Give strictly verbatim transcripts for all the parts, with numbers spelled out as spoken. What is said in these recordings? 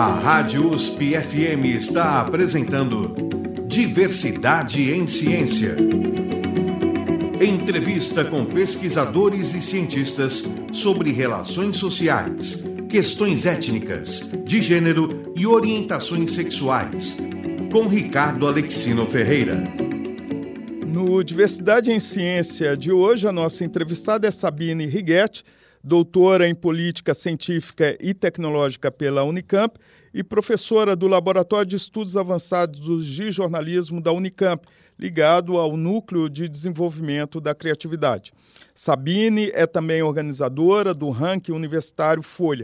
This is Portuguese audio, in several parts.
A Rádio U S P F M está apresentando Diversidade em Ciência. Entrevista com pesquisadores e cientistas sobre relações sociais, questões étnicas, de gênero e orientações sexuais, com Ricardo Alexino Ferreira. No Diversidade em Ciência de hoje, a nossa entrevistada é Sabine Righetti, doutora em Política Científica e Tecnológica pela Unicamp e professora do Laboratório de Estudos Avançados de Jornalismo da Unicamp, ligado ao Núcleo de Desenvolvimento da Criatividade. Sabine é também organizadora do ranking universitário Folha.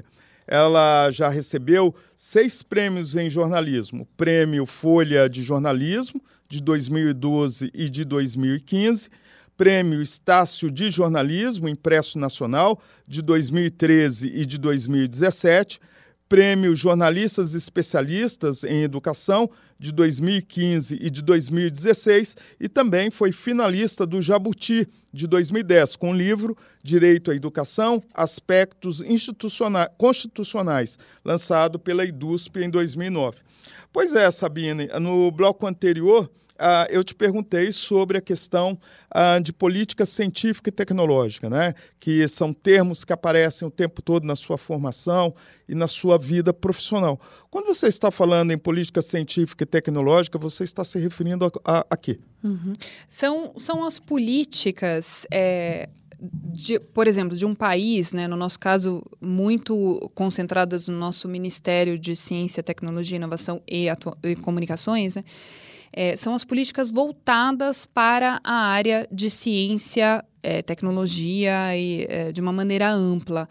Ela já recebeu seis prêmios em jornalismo: Prêmio Folha de Jornalismo, de dois mil e doze e de dois mil e quinze, Prêmio Estácio de Jornalismo Impresso Nacional, de dois mil e treze e de dois mil e dezessete, Prêmio Jornalistas Especialistas em Educação, de dois mil e quinze e de dois mil e dezesseis, e também foi finalista do Jabuti, de dois mil e dez, com o livro Direito à Educação, Aspectos Institucionais, Constitucionais, lançado pela EDUSP em dois mil e nove. Pois é, Sabine, no bloco anterior, Uh, eu te perguntei sobre a questão uh, de política científica e tecnológica, né? Que são termos que aparecem o tempo todo na sua formação e na sua vida profissional. Quando você está falando em política científica e tecnológica, você está se referindo a, a, a quê? Uhum. São, são as políticas... É... De, por exemplo, de um país, né, no nosso caso, muito concentradas no nosso Ministério de Ciência, Tecnologia, Inovação e, Atu- e Comunicações, né, é, são as políticas voltadas para a área de ciência, é, tecnologia e é, de uma maneira ampla.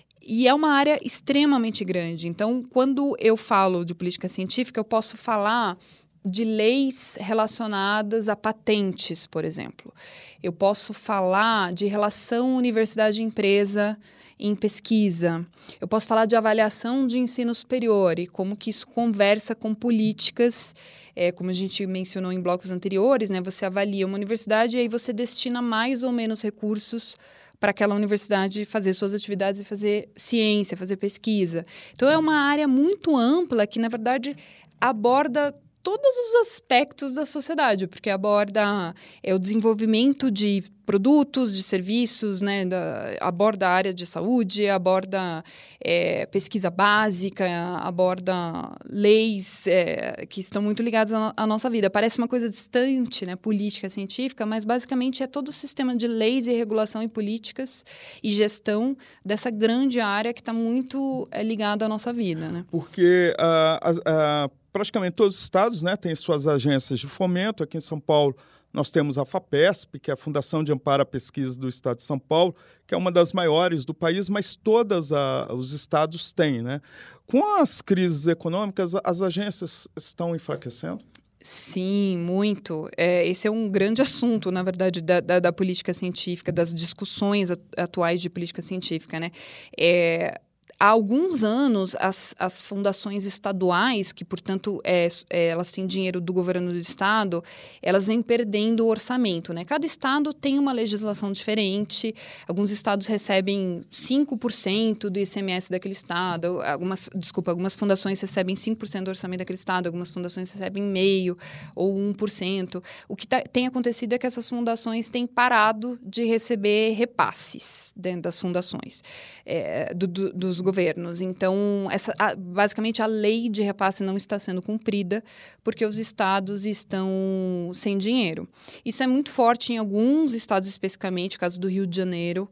E é uma área extremamente grande. Então, quando eu falo de política científica, eu posso falar de leis relacionadas a patentes, por exemplo. Eu posso falar de relação universidade-empresa em pesquisa. Eu posso falar de avaliação de ensino superior e como que isso conversa com políticas, é, como a gente mencionou em blocos anteriores, né? Você avalia uma universidade e aí você destina mais ou menos recursos para aquela universidade fazer suas atividades e fazer ciência, fazer pesquisa. Então, é uma área muito ampla que, na verdade, aborda todos os aspectos da sociedade, porque aborda é, o desenvolvimento de produtos, de serviços, né, da, aborda a área de saúde, aborda é, pesquisa básica, aborda leis é, que estão muito ligadas à, à nossa vida. Parece uma coisa distante, né, política científica, mas basicamente é todo o sistema de leis e regulação e políticas e gestão dessa grande área que está muito é, ligada à nossa vida, né? Porque a uh, uh, uh... praticamente todos os estados, né, têm suas agências de fomento. Aqui em São Paulo, nós temos a FAPESP, que é a Fundação de Amparo à Pesquisa do Estado de São Paulo, que é uma das maiores do país, mas todos os estados têm, né? Com as crises econômicas, as agências estão enfraquecendo? Sim, muito. É, esse é um grande assunto, na verdade, da, da, da política científica, das discussões atuais de política científica, né? É... Há alguns anos, as, as fundações estaduais, que, portanto, é, é, elas têm dinheiro do governo do estado, elas vêm perdendo o orçamento, né? Cada estado tem uma legislação diferente. Alguns estados recebem cinco por cento do I C M S daquele estado. Algumas, desculpa, algumas fundações recebem cinco por cento do orçamento daquele estado. Algumas fundações recebem meio ou um por cento. O que tá, tem acontecido é que essas fundações têm parado de receber repasses dentro das fundações, é, do, do, dos governos. Então, essa, a, basicamente, a lei de repasse não está sendo cumprida porque os estados estão sem dinheiro. Isso é muito forte em alguns estados, especificamente, o caso do Rio de Janeiro,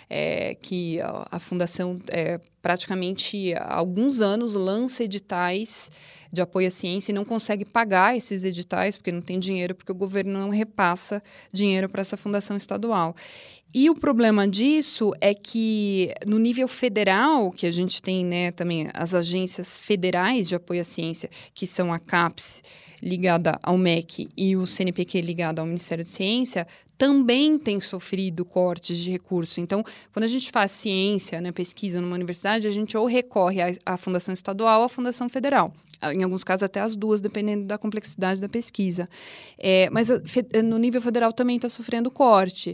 é, que a, a Fundação, é, praticamente há alguns anos, lança editais de apoio à ciência e não consegue pagar esses editais porque não tem dinheiro, porque o governo não repassa dinheiro para essa fundação estadual. E o problema disso é que, no nível federal, que a gente tem, né, também as agências federais de apoio à ciência, que são a CAPES, ligada ao M E C, e o C N Pq, ligado ao Ministério de Ciência, também tem sofrido cortes de recursos. Então, quando a gente faz ciência, né, pesquisa numa universidade, a gente ou recorre à, à Fundação Estadual ou à Fundação Federal. Em alguns casos, até as duas, dependendo da complexidade da pesquisa. É, mas no nível federal também está sofrendo corte.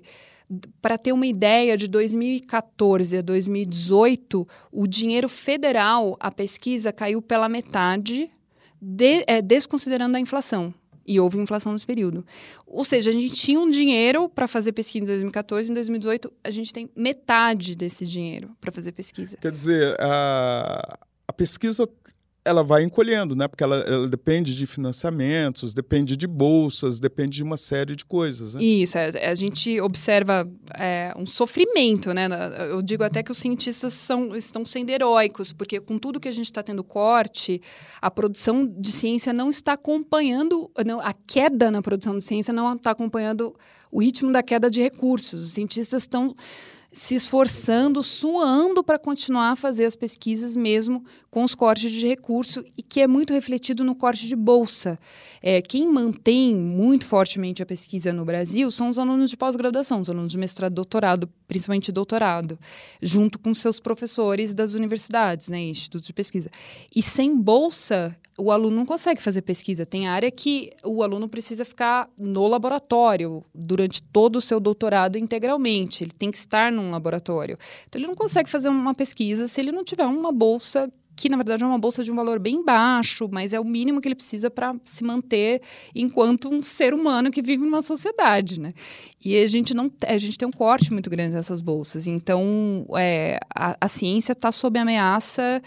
Para ter uma ideia, de dois mil e quatorze a dois mil e dezoito, o dinheiro federal, a pesquisa caiu pela metade, de, é, desconsiderando a inflação. E houve inflação nesse período. Ou seja, a gente tinha um dinheiro para fazer pesquisa em dois mil e quatorze, em dois mil e dezoito a gente tem metade desse dinheiro para fazer pesquisa. Quer dizer, a, a pesquisa ela vai encolhendo, né? Porque ela, ela depende de financiamentos, depende de bolsas, depende de uma série de coisas. Né? Isso, é, a gente observa é, um sofrimento, né? Eu digo até que os cientistas são, estão sendo heróicos, porque com tudo que a gente está tendo corte, a produção de ciência não está acompanhando, não, a queda na produção de ciência não está acompanhando o ritmo da queda de recursos. Os cientistas estão se esforçando, suando para continuar a fazer as pesquisas mesmo com os cortes de recurso, e que é muito refletido no corte de bolsa. É, quem mantém muito fortemente a pesquisa no Brasil são os alunos de pós-graduação, os alunos de mestrado e doutorado, principalmente doutorado, junto com seus professores das universidades, né, institutos de pesquisa. E sem bolsa, o aluno não consegue fazer pesquisa. Tem área que o aluno precisa ficar no laboratório durante todo o seu doutorado integralmente. Ele tem que estar num laboratório. Então, ele não consegue fazer uma pesquisa se ele não tiver uma bolsa, que na verdade é uma bolsa de um valor bem baixo, mas é o mínimo que ele precisa para se manter enquanto um ser humano que vive numa sociedade, né? E a gente, não, a gente tem um corte muito grande nessas bolsas. Então, é, a, a ciência está sob ameaça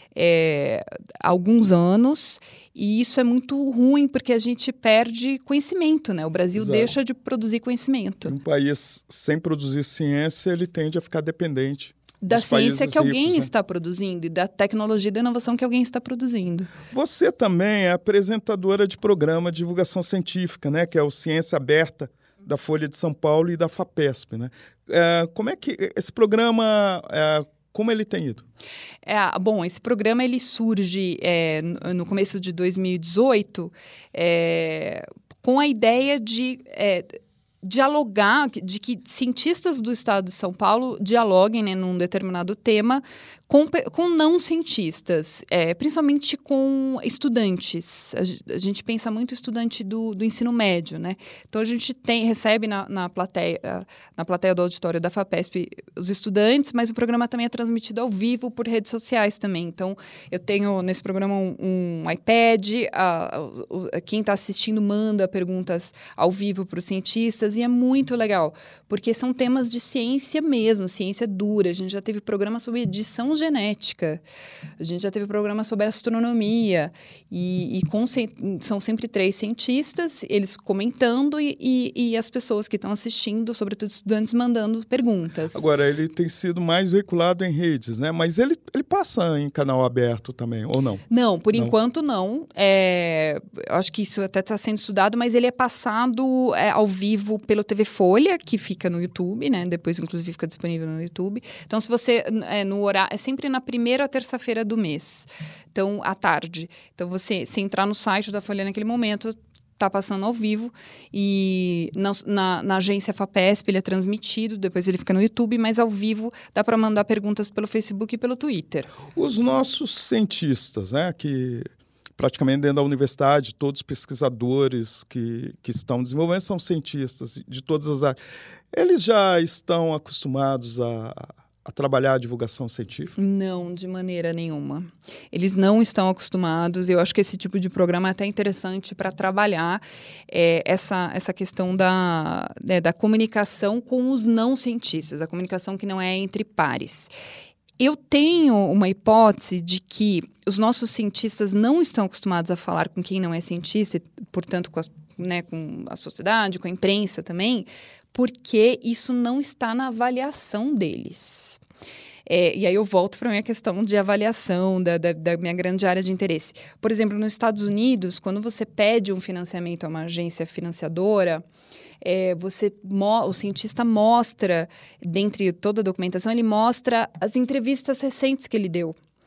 É, há alguns anos, e isso é muito ruim porque a gente perde conhecimento, né? O Brasil Exato. deixa de produzir conhecimento. Um país sem produzir ciência, ele tende a ficar dependente Da ciência que alguém ricos, né? está produzindo e da tecnologia e da inovação que alguém está produzindo. Você também é apresentadora de programa de divulgação científica, né? Que é o Ciência Aberta, da Folha de São Paulo e da FAPESP, né? É, como é que esse programa... É, como ele tem ido? É, bom, esse programa ele surge é, no começo de dois mil e dezoito é, com a ideia de é, dialogar, de que cientistas do estado de São Paulo dialoguem, né, num determinado tema com, com não cientistas, é, principalmente com estudantes. A, a gente pensa muito estudante do, do ensino médio, né? Então, a gente tem, recebe na, na, plateia, na plateia do auditório da FAPESP os estudantes, mas o programa também é transmitido ao vivo por redes sociais também. Então, eu tenho nesse programa um, um iPad, a, a, a, quem está assistindo manda perguntas ao vivo para os cientistas, e é muito legal, porque são temas de ciência mesmo, ciência dura. A gente já teve programa sobre edição genética, a gente já teve programa sobre astronomia, e, e com, são sempre três cientistas, eles comentando, e, e, e as pessoas que estão assistindo, sobretudo estudantes, mandando perguntas. Agora, ele tem sido mais veiculado em redes, né? Mas ele, ele passa em canal aberto também, ou não? Não, por não. enquanto não. É, eu acho que isso até está sendo estudado, mas ele é passado é, ao vivo pelo T V Folha, que fica no YouTube, né? Depois, inclusive, fica disponível no YouTube. Então, se você, é, no horário, é sempre na primeira terça-feira do mês. Então, à tarde. Então, você, se entrar no site da Folha naquele momento, está passando ao vivo, e na, na, na agência FAPESP ele é transmitido, depois ele fica no YouTube, mas ao vivo dá para mandar perguntas pelo Facebook e pelo Twitter. Os nossos cientistas, né, que praticamente dentro da universidade, todos os pesquisadores que, que estão desenvolvendo são cientistas de todas as áreas. Eles já estão acostumados a... a trabalhar a divulgação científica? Não, de maneira nenhuma. Eles não estão acostumados. Eu acho que esse tipo de programa é até interessante para trabalhar é, essa, essa questão da, né, da comunicação com os não cientistas, a comunicação que não é entre pares. Eu tenho uma hipótese de que os nossos cientistas não estão acostumados a falar com quem não é cientista, e, portanto, com a, né, com a sociedade, com a imprensa também, porque isso não está na avaliação deles. É, e aí eu volto para a minha questão de avaliação da, da, da minha grande área de interesse. Por exemplo, nos Estados Unidos, quando você pede um financiamento a uma agência financiadora, é, você, o cientista mostra, dentre toda a documentação, ele mostra as entrevistas recentes que ele deu.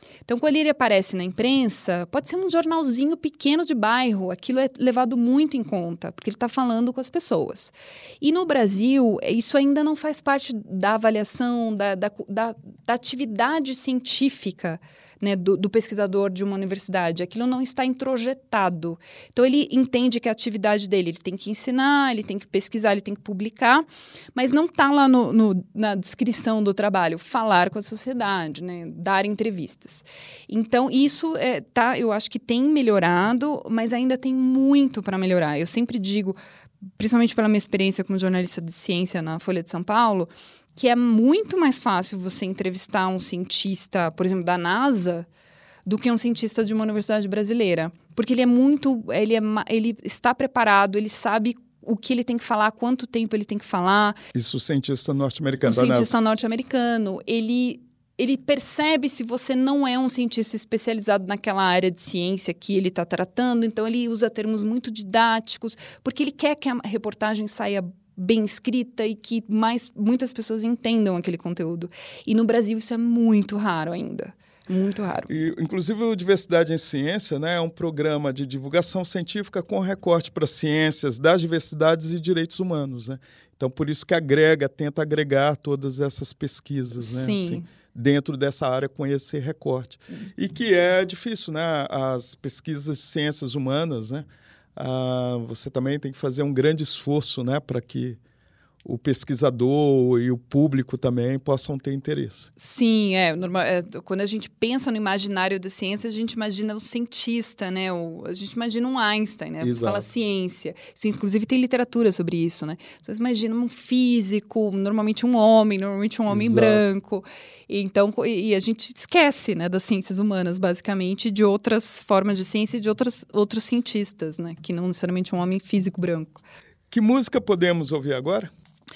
Então, quando ele aparece na imprensa, pode ser um jornalzinho pequeno de bairro, aquilo é levado muito em conta, porque ele está falando com as pessoas. E no Brasil, isso ainda não faz parte da avaliação, da, da, da, da atividade científica, né, do, do pesquisador de uma universidade. Aquilo não está introjetado. Então, ele entende que a atividade dele, ele tem que ensinar, ele tem que pesquisar, ele tem que publicar, mas não está lá no, no, na descrição do trabalho, falar com a sociedade, né, dar entrevistas. Então, isso, é, tá, eu acho que tem melhorado, mas ainda tem muito para melhorar. Eu sempre digo, principalmente pela minha experiência como jornalista de ciência na Folha de São Paulo, que é muito mais fácil você entrevistar um cientista, por exemplo, da NASA, do que um cientista de uma universidade brasileira. Porque ele é muito... Ele, é, ele está preparado, ele sabe o que ele tem que falar, quanto tempo ele tem que falar. Isso o cientista norte-americano O da NASA. cientista norte-americano, ele... Ele percebe se você não é um cientista especializado naquela área de ciência que ele está tratando, então ele usa termos muito didáticos, porque ele quer que a reportagem saia bem escrita e que mais, muitas pessoas entendam aquele conteúdo. E no Brasil isso é muito raro ainda. Muito raro. E, inclusive, o Diversidade em Ciência, né, é um programa de divulgação científica com recorte para ciências das diversidades e direitos humanos, né? Então, por isso que agrega, tenta agregar todas essas pesquisas, né? Sim. Assim, dentro dessa área com esse recorte. E que é difícil, né? As pesquisas de ciências humanas, né? Ah, você também tem que fazer um grande esforço, né, para que o pesquisador e o público também possam ter interesse. Sim, é, normal, é. Quando a gente pensa no imaginário da ciência, a gente imagina o cientista, né? O, a gente imagina um Einstein, né? Você fala ciência. Isso, inclusive, tem literatura sobre isso, né? Você imagina um físico, normalmente um homem, normalmente um homem Exato. branco. E, então, e a gente esquece, né, das ciências humanas, basicamente, de outras formas de ciência e de outras, outros cientistas, né? Que não necessariamente um homem físico branco. Que música podemos ouvir agora?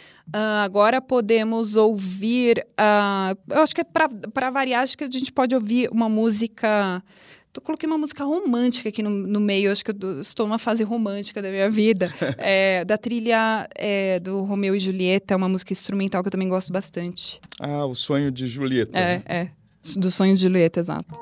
Uh, agora podemos ouvir, uh, eu acho que é para variar, acho que a gente pode ouvir uma música, eu coloquei uma música romântica aqui no, no meio, acho que eu estou numa fase romântica da minha vida, é, da trilha é, do Romeu e Julieta, uma música instrumental que eu também gosto bastante. Ah, O Sonho de Julieta. É, né? é, do Sonho de Julieta, exato.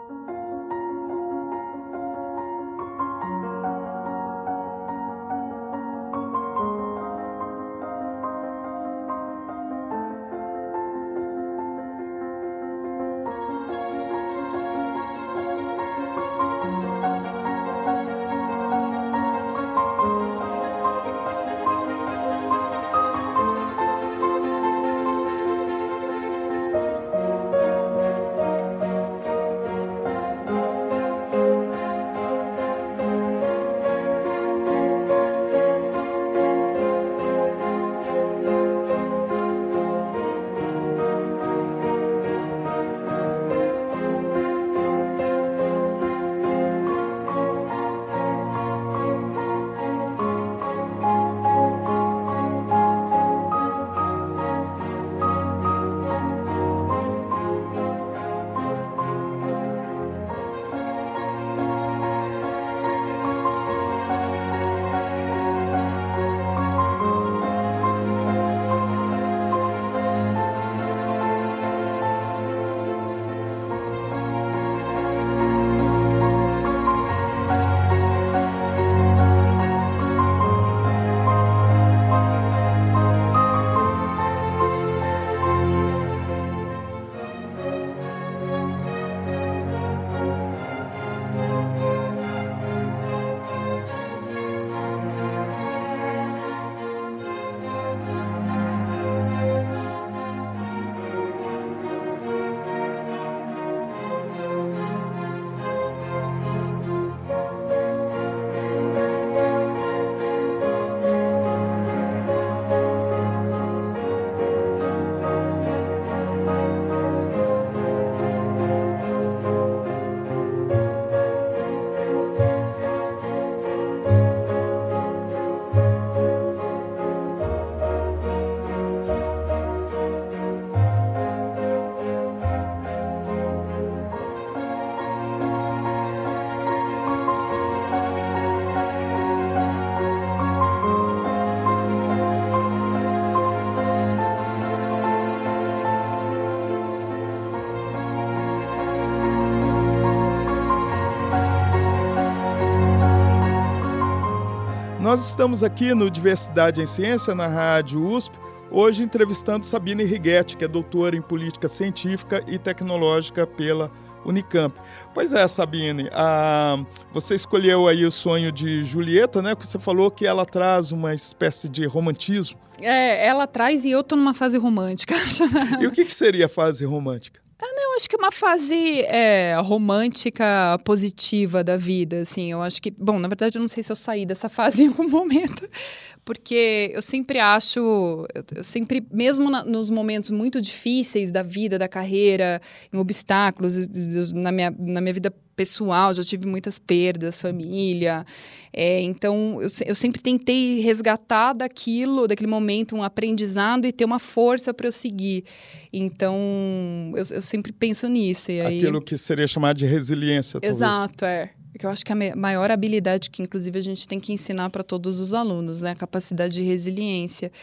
Nós estamos aqui no Diversidade em Ciência, na Rádio U S P, hoje entrevistando Sabine Righetti, que é doutora em Política Científica e Tecnológica pela Unicamp. Pois é, Sabine, a, você escolheu aí o sonho de Julieta, né? Porque você falou que ela traz uma espécie de romantismo. É, ela traz e eu tô numa fase romântica. E o que, que seria a fase romântica? Ah, não, acho que é uma fase é, romântica positiva da vida, assim. Eu acho que, bom, na verdade eu não sei se eu saí dessa fase em algum momento, porque eu sempre acho, eu, eu sempre, mesmo na, nos momentos muito difíceis da vida, da carreira, em obstáculos, na minha, na minha vida pessoal, já tive muitas perdas, família, é, então eu, eu sempre tentei resgatar daquilo, daquele momento, um aprendizado e ter uma força para eu seguir. Então, eu, eu sempre penso nisso. E aí... Aquilo que seria chamado de resiliência, talvez. Exato, é. Que eu acho que é a maior habilidade que, inclusive, a gente tem que ensinar para todos os alunos, né? A capacidade de resiliência.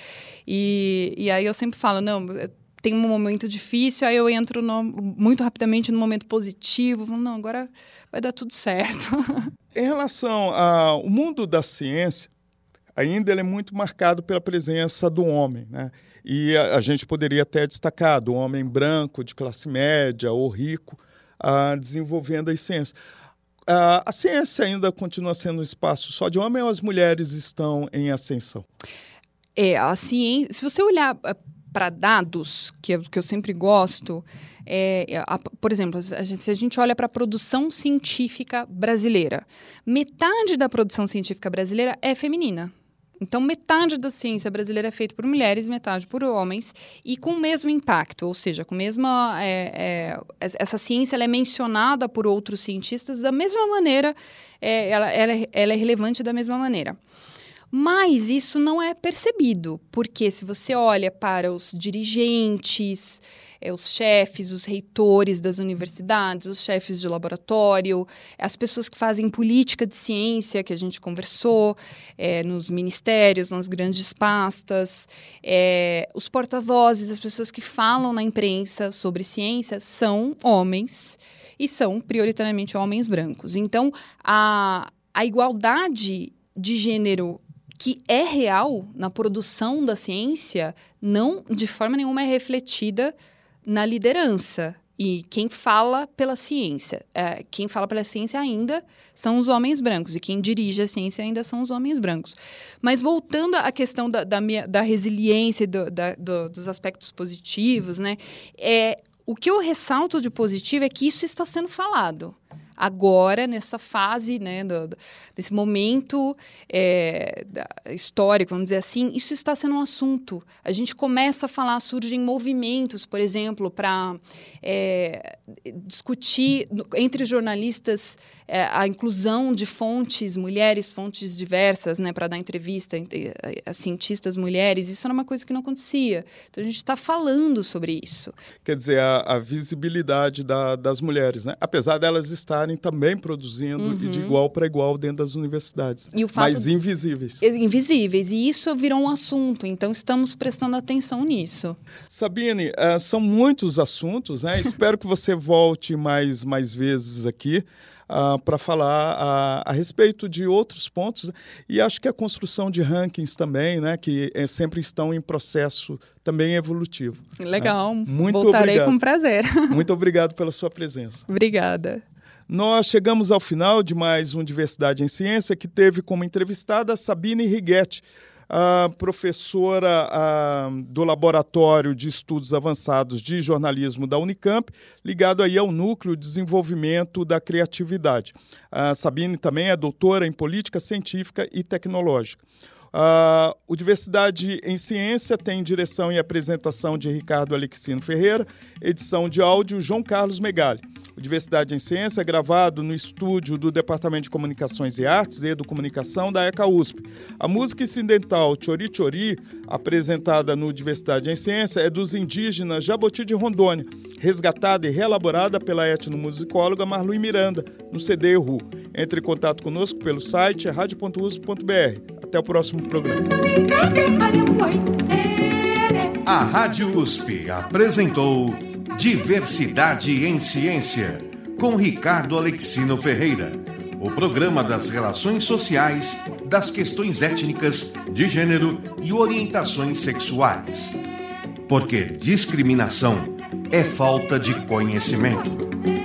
E, e aí eu sempre falo, não... tem um momento difícil, aí eu entro no, muito rapidamente no momento positivo, falo, não, agora vai dar tudo certo. Em relação ao mundo da ciência, ainda ele é muito marcado pela presença do homem, né? E a, a gente poderia até destacar do homem branco, de classe média ou rico, uh, desenvolvendo as ciências. Uh, a ciência ainda continua sendo um espaço só de homem ou as mulheres estão em ascensão? É, a ciência, se você olhar para dados, que eu, que eu sempre gosto, é, a, por exemplo, a gente, se a gente olha para a produção científica brasileira, metade da produção científica brasileira é feminina. Então, metade da ciência brasileira é feita por mulheres, metade por homens, e com o mesmo impacto, ou seja, com a mesma... É, é, essa ciência ela é mencionada por outros cientistas da mesma maneira, é, ela, ela, é, ela é relevante da mesma maneira. Mas isso não é percebido, porque se você olha para os dirigentes, é, os chefes, os reitores das universidades, os chefes de laboratório, as pessoas que fazem política de ciência, que a gente conversou, é, nos ministérios, nas grandes pastas, é, os porta-vozes, as pessoas que falam na imprensa sobre ciência, são homens e são prioritariamente homens brancos. Então, a, a igualdade de gênero que é real na produção da ciência, não, de forma nenhuma, é refletida na liderança. E quem fala pela ciência, é, quem fala pela ciência ainda são os homens brancos, e quem dirige a ciência ainda são os homens brancos. Mas voltando à questão da, da, minha, da resiliência e do, da, do, dos aspectos positivos, né, é, o que eu ressalto de positivo é que isso está sendo falado. Agora, nessa fase, né, do, do, desse momento é, da, histórico, vamos dizer assim, isso está sendo um assunto. A gente começa a falar, surgem movimentos, por exemplo, para é, discutir entre jornalistas é, a inclusão de fontes, mulheres, fontes diversas, né, para dar entrevista a, a cientistas mulheres. Isso era uma coisa que não acontecia. Então, a gente está falando sobre isso. Quer dizer, a, a visibilidade da, das mulheres, né? Apesar delas estarem também produzindo uhum. e de igual para igual dentro das universidades, e o fato mas invisíveis. Invisíveis, e isso virou um assunto, então estamos prestando atenção nisso. Sabine, uh, são muitos assuntos, né? Espero que você volte mais, mais vezes aqui uh, para falar uh, a respeito de outros pontos, e acho que a construção de rankings também, né? Que é, sempre estão em processo também evolutivo. Legal, né? Muito voltarei obrigado. Com prazer. Muito obrigado pela sua presença. Obrigada. Nós chegamos ao final de mais um Diversidade em Ciência, que teve como entrevistada a Sabine Righetti, a professora a, do Laboratório de Estudos Avançados de Jornalismo da Unicamp, ligado aí ao Núcleo de Desenvolvimento da Criatividade. A Sabine também é doutora em Política Científica e Tecnológica. Uh, o Diversidade em Ciência tem direção e apresentação de Ricardo Alexino Ferreira, edição de áudio João Carlos Megali. O Diversidade em Ciência é gravado no estúdio do Departamento de Comunicações e Artes e Educomunicação da ECA U S P. A música incidental Chori Chori, apresentada no Diversidade em Ciência, é dos indígenas Jaboti de Rondônia, resgatada e reelaborada pela etnomusicóloga Marlui Miranda, no C D E-R U. Entre em contato conosco pelo site rádio ponto u s p ponto b r. Até o próximo programa. A Rádio U S P apresentou Diversidade em Ciência, com Ricardo Alexino Ferreira, o programa das relações sociais das questões étnicas, de gênero e orientações sexuais. Porque discriminação é falta de conhecimento.